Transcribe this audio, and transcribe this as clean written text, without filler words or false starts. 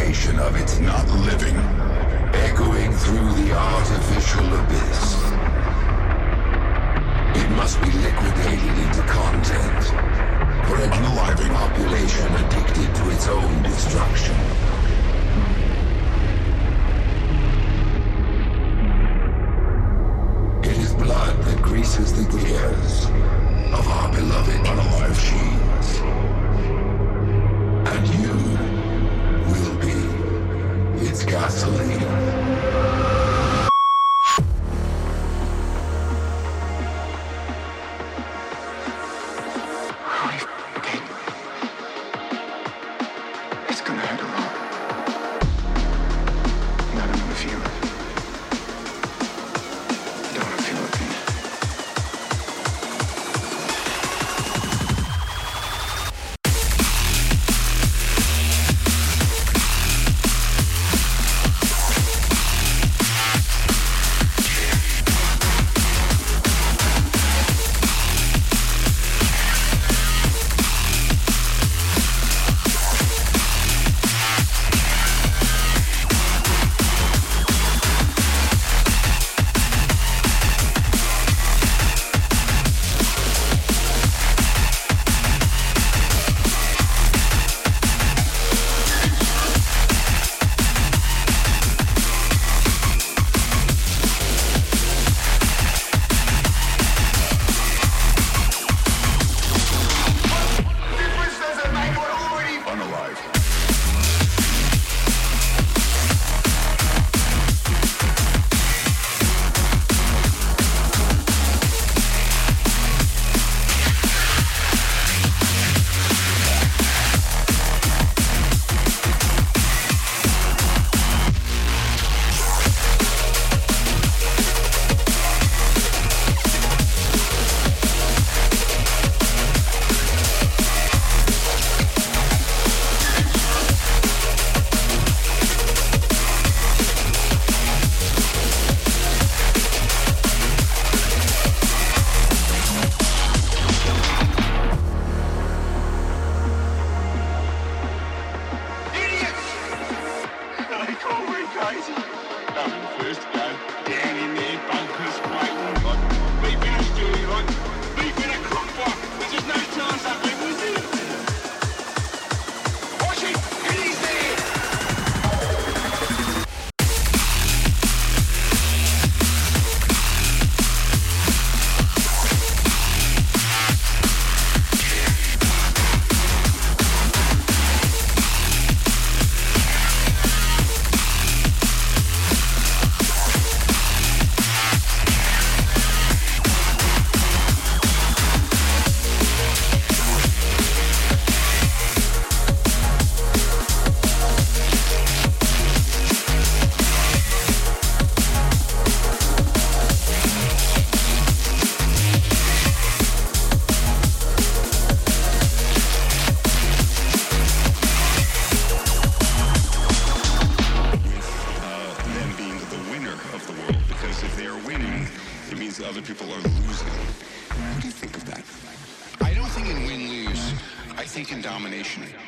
creation of its not living, echoing through the artificial abyss. It must be liquidated into content for an unaliving population addicted to its own destruction. It is blood that greases the gears of our beloved unalive machines. And you will be its gasoline. Other people are losing. What do you think of that? I don't think in win-lose. I think in domination.